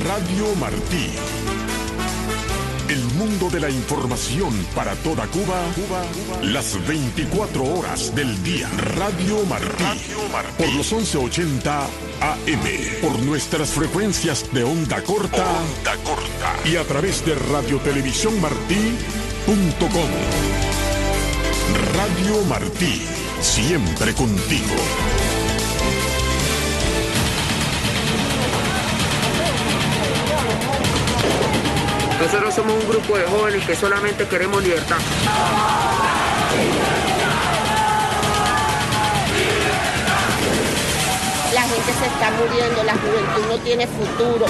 Radio Martí. El mundo de la información para toda Cuba, las 24 horas del día. Radio Martí. Por los 1180 AM. Por nuestras frecuencias de onda corta. Y a través de radiotelevisiónmartí.com. Radio Martí. Siempre contigo. Nosotros somos un grupo de jóvenes que solamente queremos libertad. La gente se está muriendo, la juventud no tiene futuro.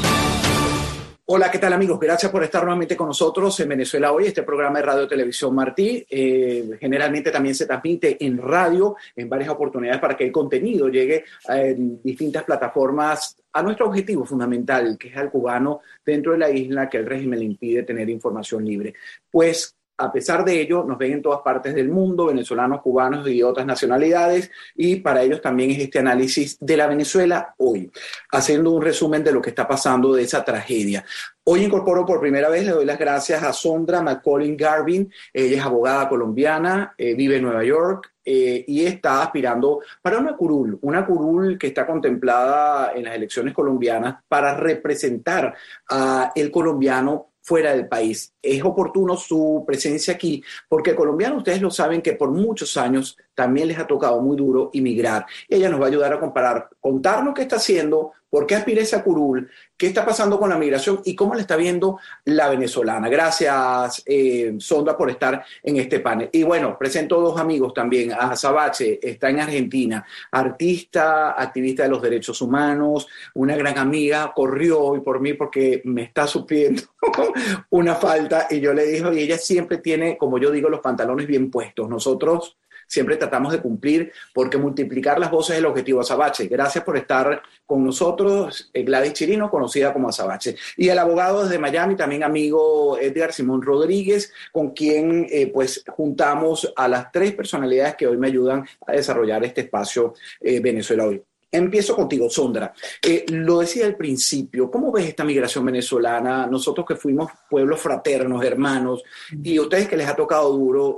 Hola, ¿qué tal, amigos? Gracias por estar nuevamente con nosotros en Venezuela Hoy, este programa de Radio Televisión Martí. Generalmente también se transmite en radio en varias oportunidades para que el contenido llegue en distintas plataformas a nuestro objetivo fundamental, que es al cubano dentro de la isla que el régimen le impide tener información libre. Pues, a pesar de ello, nos ven en todas partes del mundo, venezolanos, cubanos y otras nacionalidades, y para ellos también es este análisis de la Venezuela Hoy, haciendo un resumen de lo que está pasando de esa tragedia. Hoy incorporo por primera vez, le doy las gracias a Sondra McCollin Garvin. Ella es abogada colombiana, vive en Nueva York y está aspirando para una curul que está contemplada en las elecciones colombianas para representar al colombiano fuera del país. Es oportuno su presencia aquí porque colombianos, ustedes lo saben, que por muchos años también les ha tocado muy duro emigrar. Ella nos va a ayudar a contarnos qué está haciendo, por qué aspira esa curul, qué está pasando con la migración y cómo la está viendo la venezolana. Gracias, Sondra, por estar en este panel. Y bueno, presento dos amigos también. A Azabache, está en Argentina, artista, activista de los derechos humanos, una gran amiga, corrió hoy por mí porque me está sufriendo una falta y yo le dije, y ella siempre tiene, como yo digo, los pantalones bien puestos. Nosotros siempre tratamos de cumplir porque multiplicar las voces es el objetivo. Azabache, gracias por estar con nosotros. Gladys Chirino, conocida como Azabache. Y el abogado desde Miami, también amigo Edgar Simón Rodríguez, con quien pues juntamos a las tres personalidades que hoy me ayudan a desarrollar este espacio Venezuela Hoy. Empiezo contigo, Sondra. Lo decía al principio, ¿cómo ves esta migración venezolana? Nosotros que fuimos pueblos fraternos, hermanos, y ustedes que les ha tocado duro,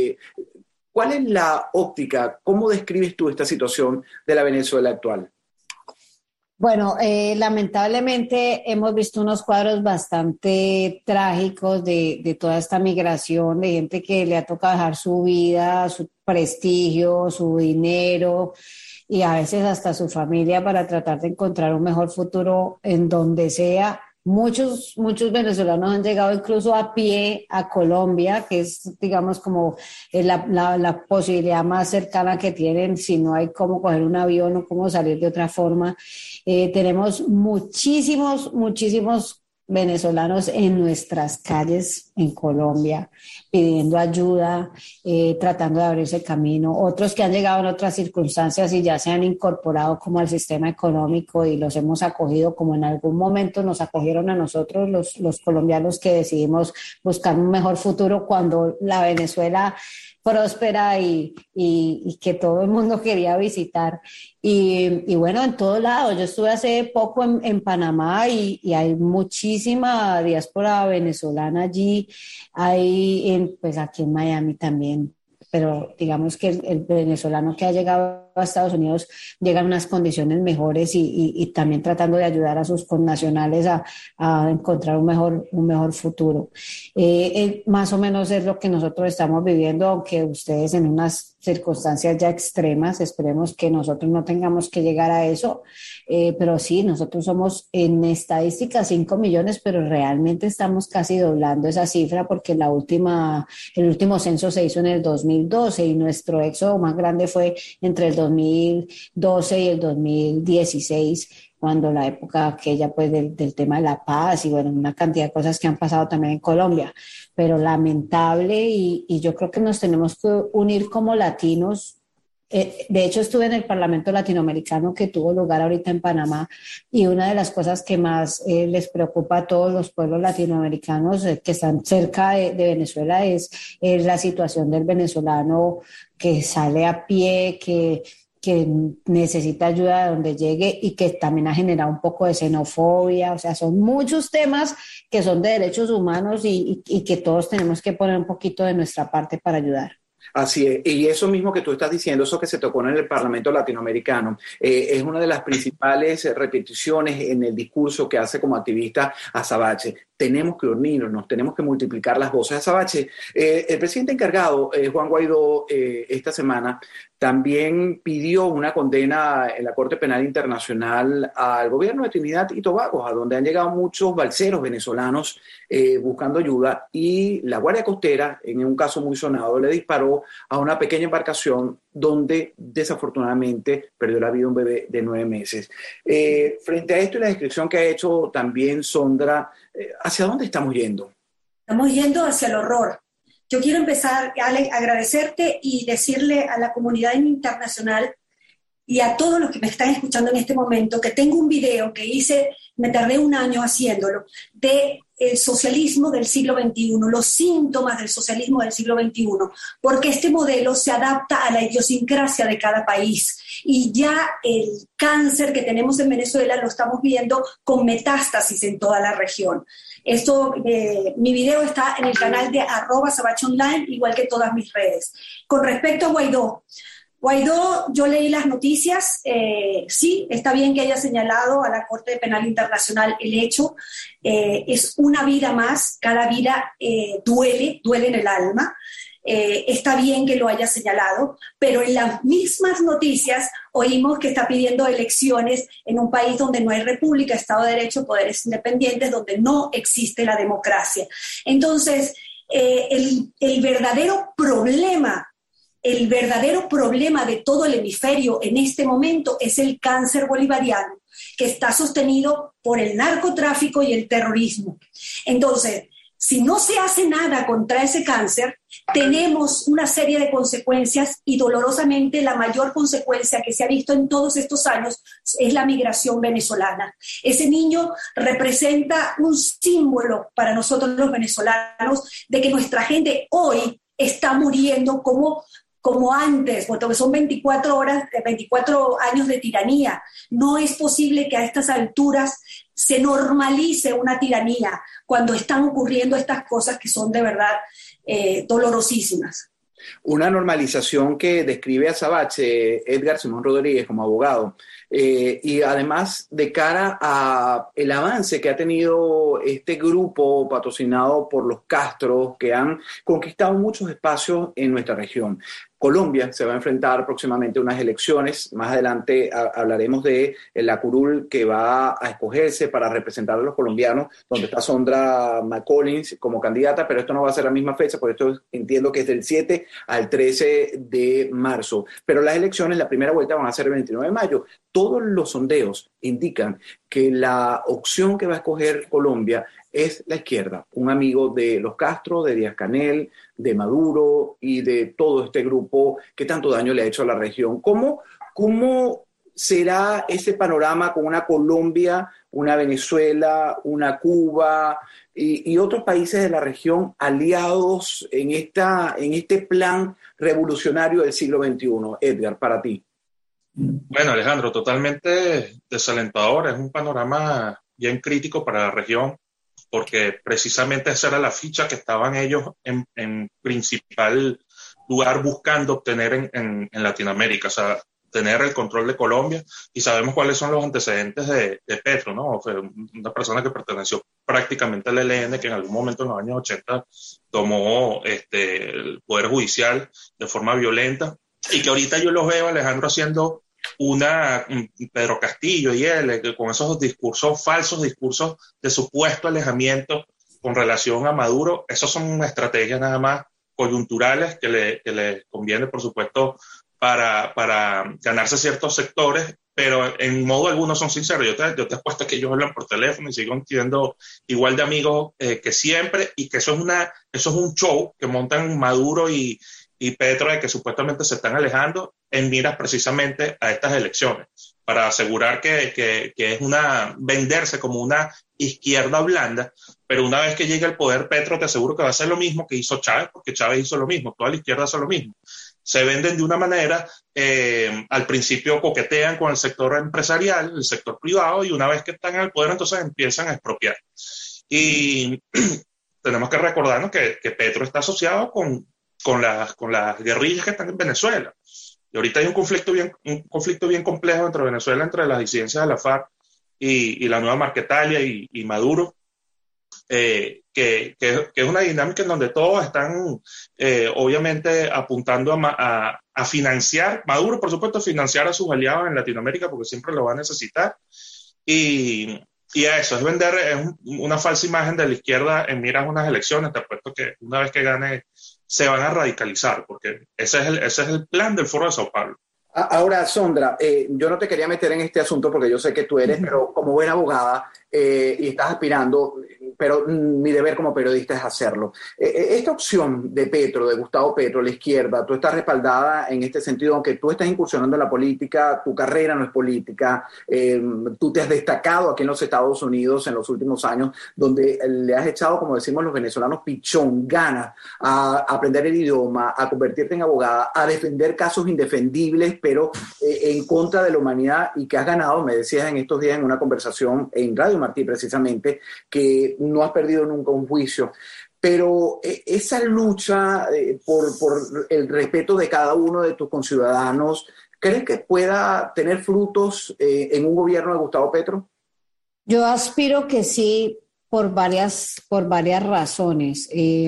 ¿cuál es la óptica? ¿Cómo describes tú esta situación de la Venezuela actual? Bueno, lamentablemente hemos visto unos cuadros bastante trágicos de toda esta migración, de gente que le ha tocado dejar su vida, su prestigio, su dinero y a veces hasta su familia para tratar de encontrar un mejor futuro en donde sea. Muchos venezolanos han llegado incluso a pie a Colombia, que es, digamos, como la posibilidad más cercana que tienen si no hay cómo coger un avión o cómo salir de otra forma. Tenemos muchísimos venezolanos en nuestras calles en Colombia pidiendo ayuda, tratando de abrirse camino, otros que han llegado en otras circunstancias y ya se han incorporado como al sistema económico y los hemos acogido como en algún momento nos acogieron a nosotros los colombianos que decidimos buscar un mejor futuro cuando la Venezuela próspera y que todo el mundo quería visitar. Y bueno, en todos lados. Yo estuve hace poco en Panamá y hay muchísima diáspora venezolana allí. Hay pues aquí en Miami también. Pero digamos que el venezolano que ha llegado a Estados Unidos llega en unas condiciones mejores y también tratando de ayudar a sus connacionales a encontrar un mejor futuro. Más o menos es lo que nosotros estamos viviendo, aunque ustedes en unas circunstancias ya extremas, esperemos que nosotros no tengamos que llegar a eso, pero sí, nosotros somos en estadística 5 millones, pero realmente estamos casi doblando esa cifra porque el último censo se hizo en el 2012 y nuestro éxodo más grande fue entre el 2012 y el 2016, cuando la época aquella pues del tema de la paz y bueno, una cantidad de cosas que han pasado también en Colombia, pero lamentable y yo creo que nos tenemos que unir como latinos. De hecho, estuve en el Parlamento Latinoamericano que tuvo lugar ahorita en Panamá y una de las cosas que más les preocupa a todos los pueblos latinoamericanos que están cerca de Venezuela es la situación del venezolano que sale a pie, que que necesita ayuda de donde llegue y que también ha generado un poco de xenofobia. O sea, son muchos temas que son de derechos humanos y que todos tenemos que poner un poquito de nuestra parte para ayudar. Así es, y eso mismo que tú estás diciendo, eso que se tocó en el Parlamento latinoamericano, es una de las principales repeticiones en el discurso que hace como activista Azabache. Tenemos que unirnos, tenemos que multiplicar las voces. Azabache, el presidente encargado, Juan Guaidó, esta semana también pidió una condena en la Corte Penal Internacional al gobierno de Trinidad y Tobago, a donde han llegado muchos balseros venezolanos buscando ayuda, y la Guardia Costera, en un caso muy sonado, le disparó a una pequeña embarcación donde desafortunadamente perdió la vida un bebé de 9 meses. Frente a esto y la descripción que ha hecho también Sondra, ¿hacia dónde estamos yendo? Estamos yendo hacia el horror. Yo quiero empezar, Ale, a agradecerte y decirle a la comunidad internacional y a todos los que me están escuchando en este momento que tengo un video que hice, me tardé 1 año haciéndolo, de el socialismo del siglo XXI, los síntomas del socialismo del siglo XXI, porque este modelo se adapta a la idiosincrasia de cada país y ya el cáncer que tenemos en Venezuela lo estamos viendo con metástasis en toda la región. Esto, mi video está en el canal de @sabachonline, igual que todas mis redes. Con respecto a Guaidó, yo leí las noticias, sí, está bien que haya señalado a la Corte Penal Internacional el hecho, es una vida más, cada vida duele en el alma, está bien que lo haya señalado, pero en las mismas noticias oímos que está pidiendo elecciones en un país donde no hay república, Estado de Derecho, poderes independientes, donde no existe la democracia. Entonces, el verdadero problema de todo el hemisferio en este momento es el cáncer bolivariano, que está sostenido por el narcotráfico y el terrorismo. Entonces, si no se hace nada contra ese cáncer, tenemos una serie de consecuencias y dolorosamente la mayor consecuencia que se ha visto en todos estos años es la migración venezolana. Ese niño representa un símbolo para nosotros los venezolanos de que nuestra gente hoy está muriendo como antes, porque son 24 años de tiranía. No es posible que a estas alturas se normalice una tiranía cuando están ocurriendo estas cosas que son de verdad dolorosísimas. Una normalización que describe a Azabache, Edgar Simón Rodríguez, como abogado, y además de cara a el avance que ha tenido este grupo patrocinado por los Castro, que han conquistado muchos espacios en nuestra región. Colombia se va a enfrentar próximamente a unas elecciones. Más adelante hablaremos de la curul que va a escogerse para representar a los colombianos, donde está Sondra McCollins como candidata, pero esto no va a ser la misma fecha, porque esto entiendo que es del 7 al 13 de marzo. Pero las elecciones, la primera vuelta, van a ser el 29 de mayo. Todos los sondeos indican que la opción que va a escoger Colombia es la izquierda, un amigo de los Castro, de Díaz-Canel, de Maduro y de todo este grupo que tanto daño le ha hecho a la región. ¿Cómo será ese panorama con una Colombia, una Venezuela, una Cuba y otros países de la región aliados en este plan revolucionario del siglo XXI? Edgar, para ti. Bueno, Alejandro, totalmente desalentador. Es un panorama bien crítico para la región, porque precisamente esa era la ficha que estaban ellos en principal lugar buscando obtener en Latinoamérica, o sea, tener el control de Colombia, y sabemos cuáles son los antecedentes de Petro, ¿no? Fue una persona que perteneció prácticamente al ELN, que en algún momento en los años 80 tomó el Poder Judicial de forma violenta, y que ahorita yo los veo, Alejandro, haciendo Pedro Castillo y él, con esos falsos discursos de supuesto alejamiento con relación a Maduro. Esos son estrategias nada más coyunturales que le conviene, por supuesto, para ganarse ciertos sectores, pero en modo alguno son sinceros. Yo te apuesto que ellos hablan por teléfono y siguen siendo igual de amigos que siempre, y que eso es un show que montan Maduro y Petro, de que supuestamente se están alejando en miras precisamente a estas elecciones, para asegurar que es venderse como una izquierda blanda, pero una vez que llegue al poder Petro, te aseguro que va a hacer lo mismo que hizo Chávez, porque Chávez hizo lo mismo, toda la izquierda hace lo mismo. se venden de una manera, al principio coquetean con el sector empresarial, el sector privado, y una vez que están en el poder, entonces empiezan a expropiar. Y tenemos que recordarnos que Petro está asociado con las guerrillas que están en Venezuela. Y ahorita hay un conflicto bien complejo entre Venezuela, entre las disidencias de la FARC y la nueva Marquetalia y Maduro, que es una dinámica en donde todos están obviamente apuntando a financiar, Maduro por supuesto financiar a sus aliados en Latinoamérica porque siempre lo va a necesitar, y a eso, es vender una falsa imagen de la izquierda en miras a unas elecciones. Te apuesto que una vez que gane se van a radicalizar, porque ese es el plan del Foro de Sao Paulo. Ahora, Sondra, yo no te quería meter en este asunto porque yo sé que tú eres, pero como buena abogada y estás aspirando, pero mi deber como periodista es hacerlo. Esta opción de Petro, de Gustavo Petro, la izquierda, tú estás respaldada en este sentido, aunque tú estás incursionando en la política, tu carrera no es política, tú te has destacado aquí en los Estados Unidos en los últimos años, donde le has echado, como decimos los venezolanos, pichón, ganas a aprender el idioma, a convertirte en abogada, a defender casos indefendibles, pero en contra de la humanidad, y que has ganado, me decías en estos días en una conversación en Radio Martí precisamente, que no has perdido nunca un juicio. Pero esa lucha por el respeto de cada uno de tus conciudadanos, ¿crees que pueda tener frutos en un gobierno de Gustavo Petro? Yo aspiro que sí, por varias razones.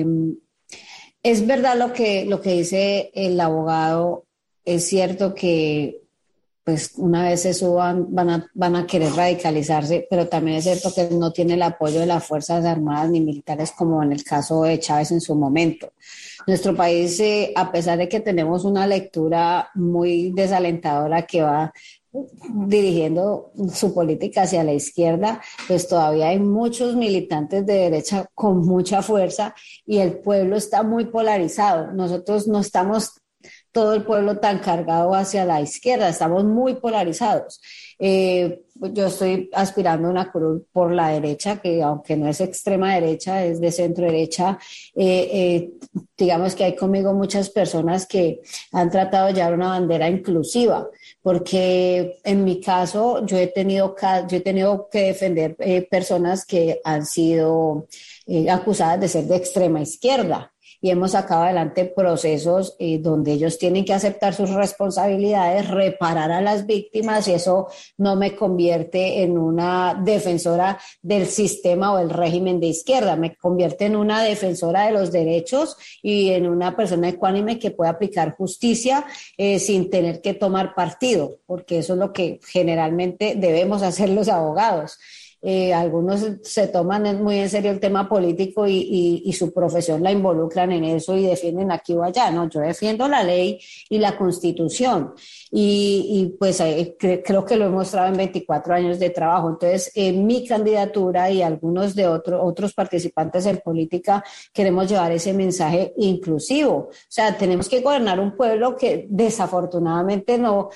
Es verdad lo que dice el abogado. Es cierto que pues una vez se suban van a querer radicalizarse, pero también es cierto que no tiene el apoyo de las Fuerzas Armadas ni militares como en el caso de Chávez en su momento. Nuestro país, a pesar de que tenemos una lectura muy desalentadora que va dirigiendo su política hacia la izquierda, pues todavía hay muchos militantes de derecha con mucha fuerza y el pueblo está muy polarizado. Nosotros no estamos todo el pueblo tan cargado hacia la izquierda, estamos muy polarizados. Yo estoy aspirando a una curul por la derecha, que aunque no es extrema derecha, es de centro derecha. Digamos que hay conmigo muchas personas que han tratado de llevar una bandera inclusiva, porque en mi caso yo he tenido que defender personas que han sido acusadas de ser de extrema izquierda. Y hemos sacado adelante procesos donde ellos tienen que aceptar sus responsabilidades, reparar a las víctimas, y eso no me convierte en una defensora del sistema o del régimen de izquierda, me convierte en una defensora de los derechos y en una persona ecuánime que puede aplicar justicia sin tener que tomar partido, porque eso es lo que generalmente debemos hacer los abogados. Algunos se toman muy en serio el tema político y su profesión la involucran en eso y defienden aquí o allá. No, yo defiendo la ley y la Constitución y pues creo que lo he mostrado en 24 años de trabajo. Entonces, mi candidatura y algunos de otros participantes en política queremos llevar ese mensaje inclusivo. O sea, tenemos que gobernar un pueblo que desafortunadamente no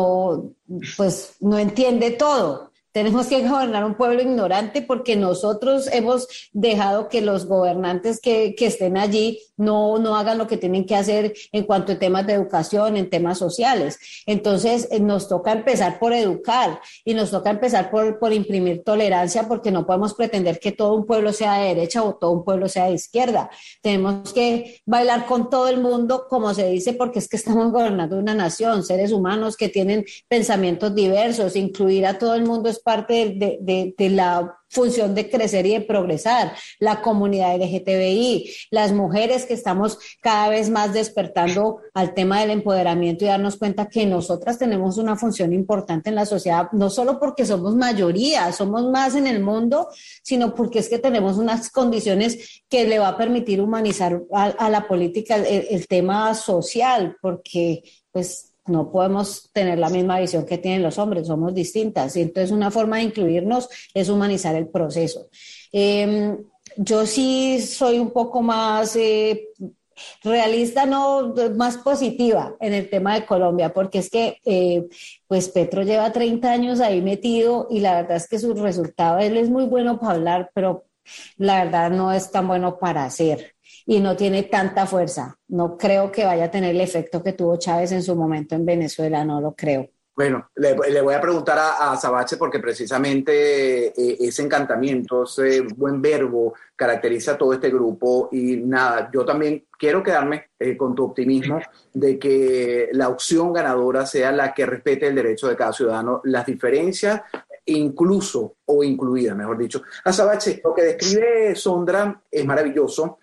entiende todo. Tenemos que gobernar un pueblo ignorante porque nosotros hemos dejado que los gobernantes que estén allí no hagan lo que tienen que hacer en cuanto a temas de educación, en temas sociales. Entonces, nos toca empezar por educar y nos toca empezar por imprimir tolerancia, porque no podemos pretender que todo un pueblo sea de derecha o todo un pueblo sea de izquierda. Tenemos que bailar con todo el mundo, como se dice, porque es que estamos gobernando una nación, seres humanos que tienen pensamientos diversos. Incluir a todo el mundo es parte de la función de crecer y de progresar. La comunidad LGTBI, las mujeres que estamos cada vez más despertando al tema del empoderamiento y darnos cuenta que nosotras tenemos una función importante en la sociedad, no solo porque somos mayoría, somos más en el mundo, sino porque es que tenemos unas condiciones que le va a permitir humanizar a la política el tema social, porque pues no podemos tener la misma visión que tienen los hombres, somos distintas. Y entonces una forma de incluirnos es humanizar el proceso. Yo sí soy un poco más realista, no, más positiva en el tema de Colombia, porque es que pues Petro lleva 30 años ahí metido y la verdad es que sus resultados, él es muy bueno para hablar, pero la verdad no es tan bueno para hacer. y no tiene tanta fuerza. No creo que vaya a tener el efecto que tuvo Chávez en su momento en Venezuela, no lo creo. Bueno, le voy a preguntar a Sabache porque precisamente ese encantamiento, ese buen verbo caracteriza a todo este grupo y nada, yo también quiero quedarme con tu optimismo de que la opción ganadora sea la que respete el derecho de cada ciudadano, las diferencias incluso o incluidas, mejor dicho. A Sabache, lo que describe Sondra es maravilloso.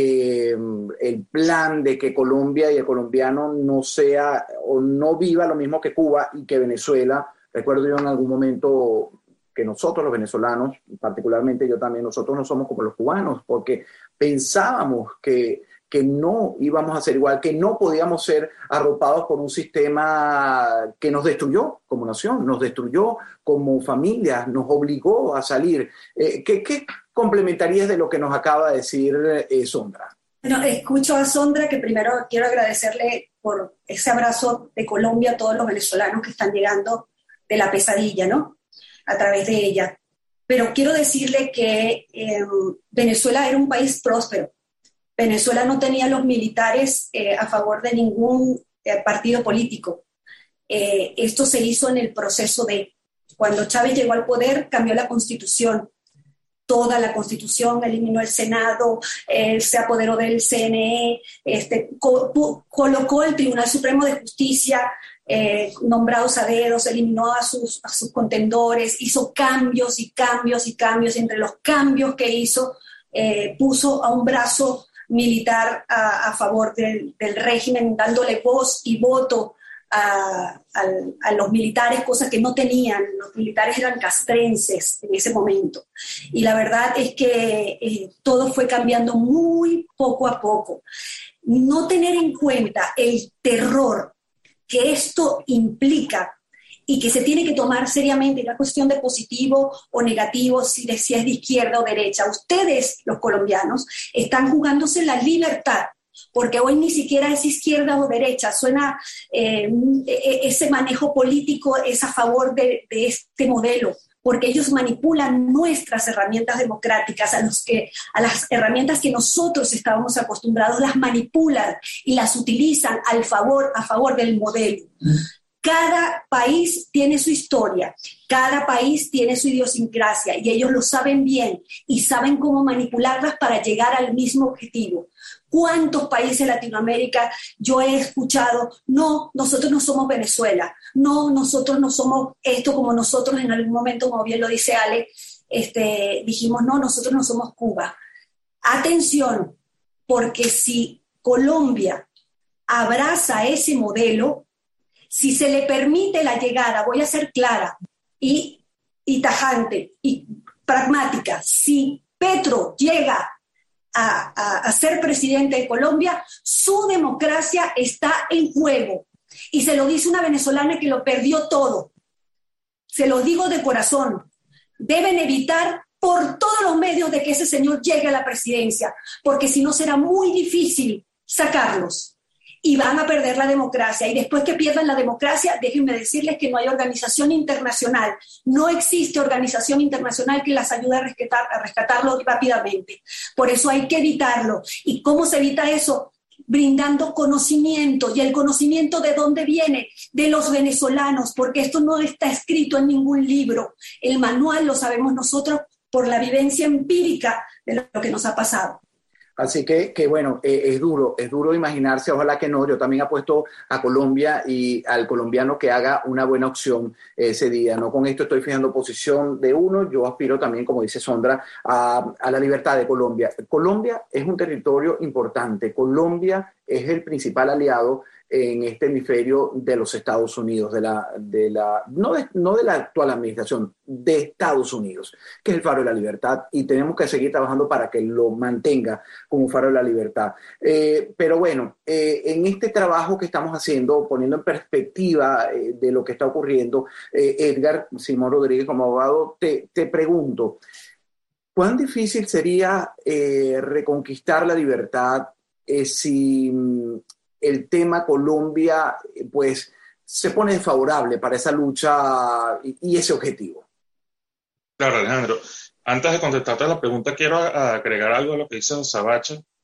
El plan de que Colombia y el colombiano no sea o no viva lo mismo que Cuba y que Venezuela. Recuerdo yo en algún momento que nosotros los venezolanos, particularmente yo también, nosotros no somos como los cubanos porque pensábamos que no íbamos a ser igual, que no podíamos ser arropados por un sistema que nos destruyó como nación, nos destruyó como familia, nos obligó a salir. ¿Qué complementarías de lo que nos acaba de decir Sondra? Bueno, escucho a Sondra, que primero quiero agradecerle por ese abrazo de Colombia a todos los venezolanos que están llegando de la pesadilla, ¿no? A través de ella. Pero quiero decirle que Venezuela era un país próspero. Venezuela no tenía los militares a favor de ningún partido político. Esto se hizo en el proceso de cuando Chávez llegó al poder, cambió la Constitución. Toda la Constitución, eliminó el Senado, se apoderó del CNE, colocó el Tribunal Supremo de Justicia, nombrados a dedos, eliminó a sus contendores, hizo cambios y cambios y cambios, y entre los cambios que hizo, puso a un brazo militar a favor del régimen, dándole voz y voto a los militares, cosas que no tenían. Los militares eran castrenses en ese momento. Y la verdad es que todo fue cambiando muy poco a poco. No tener en cuenta el terror que esto implica y que se tiene que tomar seriamente, la cuestión de positivo o negativo, si es de izquierda o derecha. Ustedes, los colombianos, están jugándose la libertad, porque hoy ni siquiera es izquierda o derecha, suena ese manejo político es a favor de este modelo, porque ellos manipulan nuestras herramientas democráticas, a las herramientas que nosotros estábamos acostumbrados, las manipulan y las utilizan a favor del modelo. Cada país tiene su historia, cada país tiene su idiosincrasia y ellos lo saben bien y saben cómo manipularlas para llegar al mismo objetivo. ¿Cuántos países de Latinoamérica yo he escuchado? No, nosotros no somos Venezuela. No, nosotros no somos esto como nosotros en algún momento, como bien lo dice Ale, dijimos, no, nosotros no somos Cuba. Atención, porque si Colombia abraza ese modelo, si se le permite la llegada, voy a ser clara y tajante y pragmática, si Petro llega a ser presidente de Colombia, su democracia está en juego. Y se lo dice una venezolana que lo perdió todo. Se lo digo de corazón. Deben evitar por todos los medios de que ese señor llegue a la presidencia, porque si no será muy difícil sacarlos. Y van a perder la democracia. Y después que pierdan la democracia, déjenme decirles que no hay organización internacional. No existe organización internacional que las ayude a rescatarlo rápidamente. Por eso hay que evitarlo. ¿Y cómo se evita eso? Brindando conocimiento. ¿Y el conocimiento de dónde viene? De los venezolanos, porque esto no está escrito en ningún libro. El manual lo sabemos nosotros por la vivencia empírica de lo que nos ha pasado. Así que bueno, es duro imaginarse, ojalá que no. Yo también apuesto a Colombia y al colombiano que haga una buena opción ese día. No con esto estoy fijando posición de uno, yo aspiro también, como dice Sondra, a la libertad de Colombia. Colombia es un territorio importante, Colombia es el principal aliado en este hemisferio de los Estados Unidos, no de la actual administración, de Estados Unidos, que es el faro de la libertad, y tenemos que seguir trabajando para que lo mantenga como un faro de la libertad. Pero bueno, en este trabajo que estamos haciendo, poniendo en perspectiva de lo que está ocurriendo, Edgar Simón Rodríguez, como abogado, te pregunto, ¿cuán difícil sería reconquistar la libertad si el tema Colombia pues se pone desfavorable para esa lucha y ese objetivo? Claro, Alejandro. Antes de contestarte la pregunta, quiero agregar algo a lo que dice Sabache.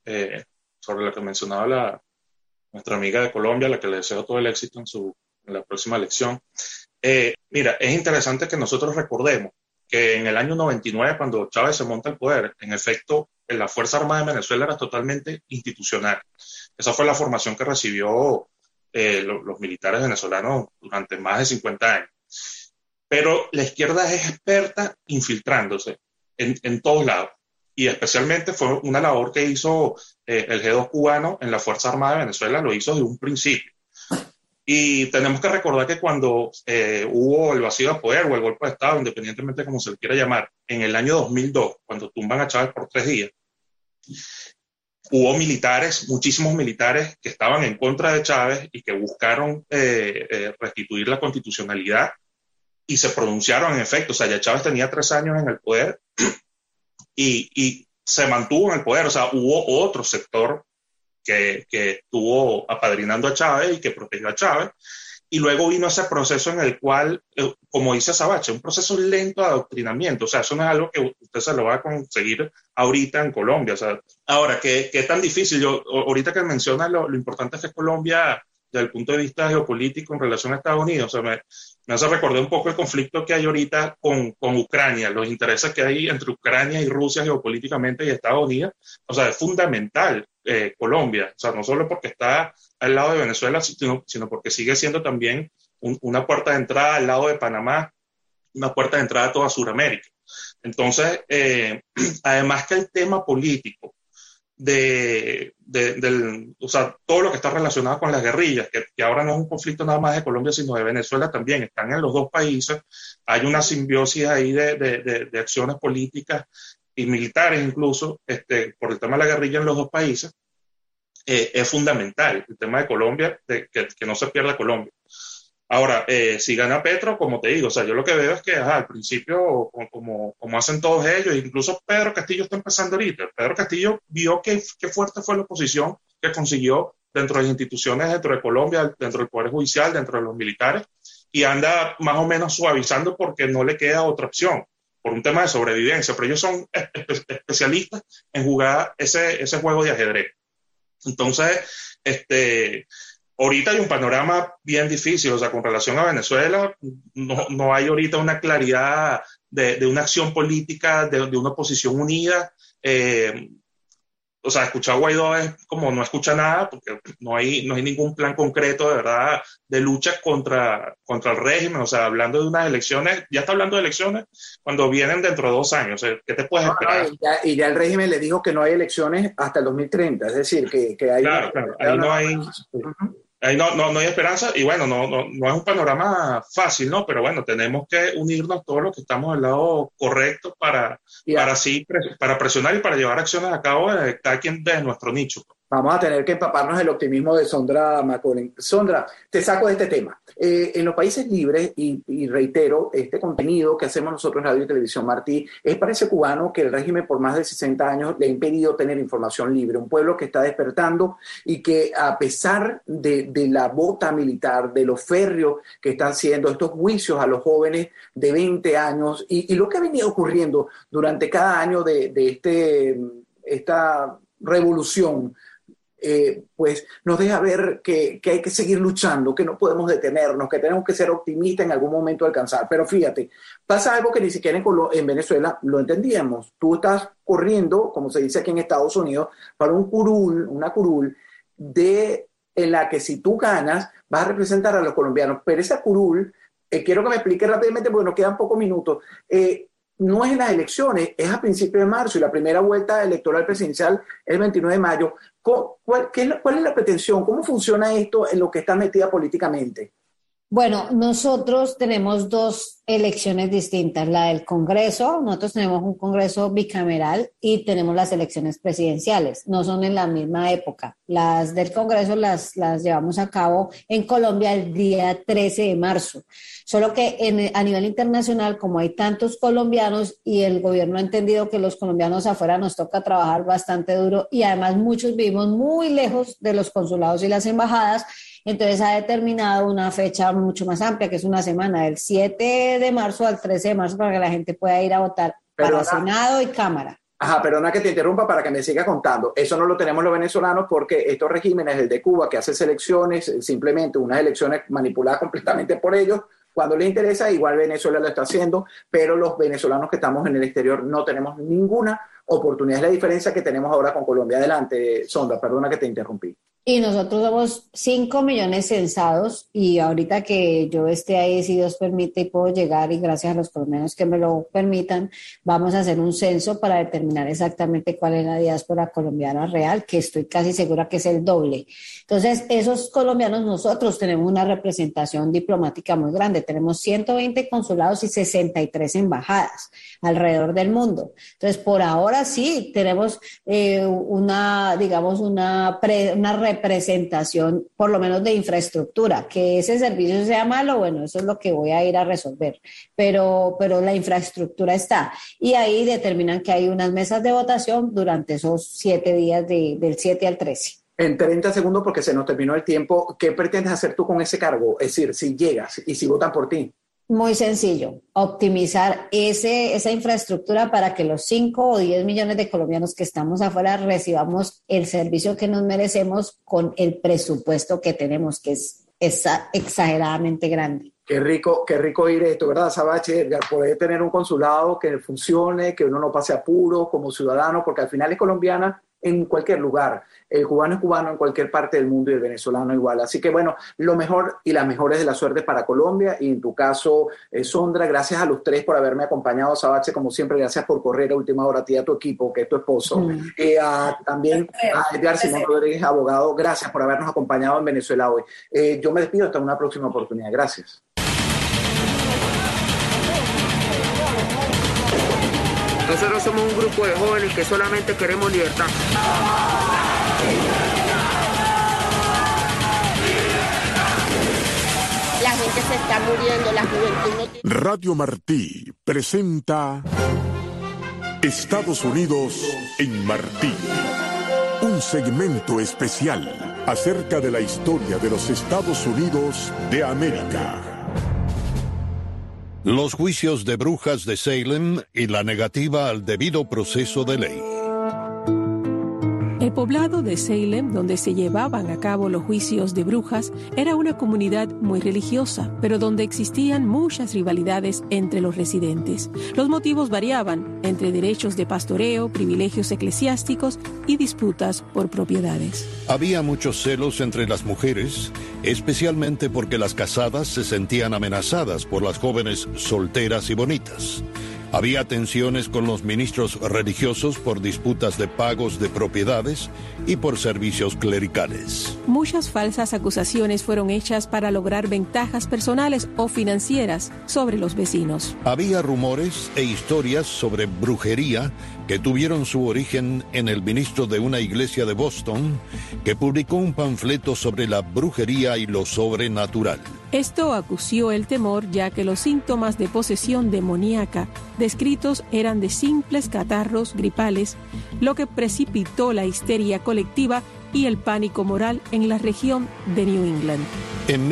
sobre lo que mencionaba nuestra amiga de Colombia, a la que le deseo todo el éxito en la próxima elección. Mira, es interesante que nosotros recordemos que en el año 99, cuando Chávez se monta al poder, en efecto, la Fuerza Armada de Venezuela era totalmente institucional. Esa fue la formación que recibió los militares venezolanos durante más de 50 años. Pero la izquierda es experta infiltrándose en todos lados. Y especialmente fue una labor que hizo el G2 cubano en la Fuerza Armada de Venezuela, lo hizo desde un principio. Y tenemos que recordar que cuando hubo el vacío de poder o el golpe de Estado, independientemente de cómo se le quiera llamar, en el año 2002, cuando tumban a Chávez por 3 días, hubo militares, muchísimos militares que estaban en contra de Chávez y que buscaron restituir la constitucionalidad y se pronunciaron en efecto. O sea, ya Chávez tenía 3 años en el poder y se mantuvo en el poder. O sea, hubo otro sector que estuvo apadrinando a Chávez y que protegió a Chávez. Y luego vino ese proceso en el cual, como dice Sabache, un proceso lento de adoctrinamiento. O sea, eso no es algo que usted se lo va a conseguir ahorita en Colombia. O sea, ahora, ¿qué tan difícil? Ahorita que menciona lo importante es que Colombia, desde el punto de vista geopolítico en relación a Estados Unidos, o sea, me hace recordar un poco el conflicto que hay ahorita con Ucrania, los intereses que hay entre Ucrania y Rusia geopolíticamente y Estados Unidos. O sea, es fundamental Colombia, o sea, no solo porque está al lado de Venezuela, sino porque sigue siendo también una puerta de entrada al lado de Panamá, una puerta de entrada a toda Sudamérica. Entonces, además que el tema político o sea, todo lo que está relacionado con las guerrillas, que ahora no es un conflicto nada más de Colombia, sino de Venezuela también, están en los dos países, hay una simbiosis ahí de acciones políticas y militares incluso, por el tema de la guerrilla en los dos países, es fundamental el tema de Colombia, que no se pierda Colombia. Ahora, si gana Petro, como te digo, o sea, yo lo que veo es que al principio, como hacen todos ellos, incluso Pedro Castillo está empezando ahorita. Pedro Castillo vio qué fuerte fue la oposición que consiguió dentro de las instituciones, dentro de Colombia, dentro del Poder Judicial, dentro de los militares, y anda más o menos suavizando porque no le queda otra opción, por un tema de sobrevivencia. Pero ellos son especialistas en jugar ese juego de ajedrez. Entonces, ahorita hay un panorama bien difícil, o sea, con relación a Venezuela, no hay ahorita una claridad de una acción política, de una oposición unida. O sea, escuchar a Guaidó es como no escucha nada, porque no hay ningún plan concreto de verdad de lucha contra el régimen. O sea, hablando de unas elecciones, ya está hablando de elecciones cuando vienen dentro de 2 años. O sea, ¿qué te puedes esperar? Y ya el régimen le dijo que no hay elecciones hasta el 2030, es decir, que hay... Claro, ahí no hay... Ahí no hay esperanza y bueno, no es un panorama fácil, ¿no? Pero bueno, tenemos que unirnos todos los que estamos al lado correcto para presionar y para llevar acciones a cabo de cada quien de nuestro nicho. Vamos a tener que empaparnos del optimismo de Sondra Macaulay. Sondra, te saco de este tema. En los países libres, y reitero, este contenido que hacemos nosotros en Radio y Televisión Martí es para ese cubano que el régimen por más de 60 años le ha impedido tener información libre. Un pueblo que está despertando y que a pesar de la bota militar, de lo férreo que están haciendo estos juicios a los jóvenes de 20 años y lo que ha venido ocurriendo durante cada año de esta revolución, pues nos deja ver que hay que seguir luchando, que no podemos detenernos, que tenemos que ser optimistas en algún momento alcanzar. Pero fíjate, pasa algo que ni siquiera en Venezuela lo entendíamos. Tú estás corriendo, como se dice aquí en Estados Unidos, para una curul en la que si tú ganas vas a representar a los colombianos. Pero esa curul, quiero que me explique rápidamente porque nos quedan pocos minutos, no es en las elecciones, es a principios de marzo y la primera vuelta electoral presidencial es el 29 de mayo. ¿Cuál es la pretensión? ¿Cómo funciona esto en lo que está metida políticamente? Bueno, nosotros tenemos 2 elecciones distintas, la del Congreso, nosotros tenemos un Congreso bicameral y tenemos las elecciones presidenciales, no son en la misma época. Las del Congreso las llevamos a cabo en Colombia el día 13 de marzo, solo que a nivel internacional, como hay tantos colombianos y el gobierno ha entendido que los colombianos afuera nos toca trabajar bastante duro y además muchos vivimos muy lejos de los consulados y las embajadas, entonces ha determinado una fecha mucho más amplia, que es una semana, del 7 de marzo al 13 de marzo, para que la gente pueda ir a votar para Senado y Cámara. Ajá, perdona que te interrumpa para que me siga contando. Eso no lo tenemos los venezolanos porque estos regímenes, el de Cuba, que hace selecciones, simplemente unas elecciones manipuladas completamente por ellos, cuando les interesa, igual Venezuela lo está haciendo, pero los venezolanos que estamos en el exterior no tenemos ninguna oportunidad. Es la diferencia que tenemos ahora con Colombia. Adelante, Sondra, perdona que te interrumpí. Y nosotros somos 5 millones censados y ahorita que yo esté ahí, si Dios permite y puedo llegar y gracias a los colombianos que me lo permitan, vamos a hacer un censo para determinar exactamente cuál es la diáspora colombiana real, que estoy casi segura que es el doble. Entonces, esos colombianos, nosotros tenemos una representación diplomática muy grande, tenemos 120 consulados y 63 embajadas alrededor del mundo. Entonces, por ahora sí, tenemos una representación, por lo menos de infraestructura. Que ese servicio sea malo, bueno, eso es lo que voy a ir a resolver, pero la infraestructura está. Y ahí determinan que hay unas mesas de votación durante esos 7 días del 7 al 13. En 30 segundos, porque se nos terminó el tiempo, ¿qué pretendes hacer tú con ese cargo? Es decir, si llegas y si votan por ti. Muy sencillo, optimizar esa infraestructura para que los 5 o 10 millones de colombianos que estamos afuera recibamos el servicio que nos merecemos con el presupuesto que tenemos, que es exageradamente grande. Qué rico oír esto, ¿verdad, Sabache? Edgar, poder tener un consulado que funcione, que uno no pase apuro como ciudadano, porque al final es colombiana en cualquier lugar. El cubano es cubano en cualquier parte del mundo y el venezolano igual. Así que bueno, lo mejor y las mejores de la suerte para Colombia y en tu caso, Sondra, gracias a los tres por haberme acompañado. Sabache, como siempre, gracias por correr a última hora a ti y a tu equipo, que es tu esposo. También a Edgar Simón Rodríguez, abogado, gracias por habernos acompañado en Venezuela hoy. Yo me despido hasta una próxima oportunidad. Gracias. Nosotros somos un grupo de jóvenes que solamente queremos libertad. La gente se está muriendo, la juventud no tiene... Radio Martí presenta Estados Unidos en Martí. Un segmento especial acerca de la historia de los Estados Unidos de América. Los juicios de brujas de Salem y la negativa al debido proceso de ley. El poblado de Salem, donde se llevaban a cabo los juicios de brujas, era una comunidad muy religiosa, pero donde existían muchas rivalidades entre los residentes. Los motivos variaban entre derechos de pastoreo, privilegios eclesiásticos y disputas por propiedades. Había muchos celos entre las mujeres, especialmente porque las casadas se sentían amenazadas por las jóvenes solteras y bonitas. Había tensiones con los ministros religiosos por disputas de pagos de propiedades y por servicios clericales. Muchas falsas acusaciones fueron hechas para lograr ventajas personales o financieras sobre los vecinos. Había rumores e historias sobre brujería que tuvieron su origen en el ministro de una iglesia de Boston, que publicó un panfleto sobre la brujería y lo sobrenatural. Esto acució el temor, ya que los síntomas de posesión demoníaca descritos eran de simples catarros gripales, lo que precipitó la histeria colectiva y el pánico moral en la región de New England. En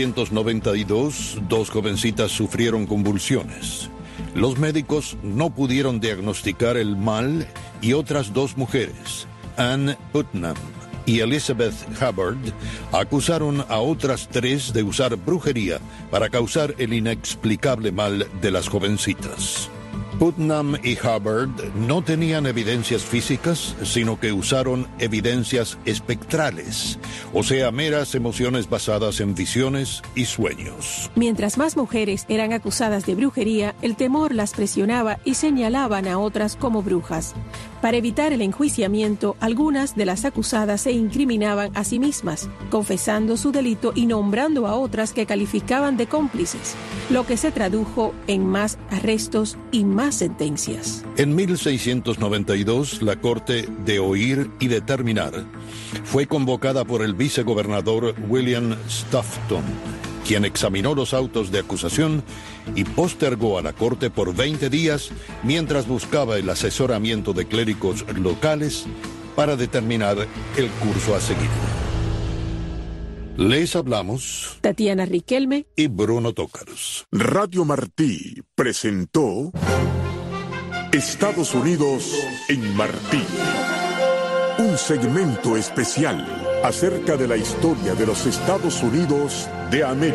1692, 2 jovencitas sufrieron convulsiones. Los médicos no pudieron diagnosticar el mal y otras 2 mujeres, Anne Putnam y Elizabeth Hubbard, acusaron a otras 3 de usar brujería para causar el inexplicable mal de las jovencitas. Putnam y Hubbard no tenían evidencias físicas, sino que usaron evidencias espectrales, o sea, meras emociones basadas en visiones y sueños. Mientras más mujeres eran acusadas de brujería, el temor las presionaba y señalaban a otras como brujas. Para evitar el enjuiciamiento, algunas de las acusadas se incriminaban a sí mismas, confesando su delito y nombrando a otras que calificaban de cómplices, lo que se tradujo en más arrestos y más sentencias. En 1692, la Corte de Oír y Determinar fue convocada por el vicegobernador William Stoughton, quien examinó los autos de acusación y postergó a la Corte por 20 días mientras buscaba el asesoramiento de clérigos locales para determinar el curso a seguir. Les hablamos Tatiana Riquelme y Bruno Tócaros. Radio Martí presentó Estados Unidos en Martí. Un segmento especial acerca de la historia de los Estados Unidos de América.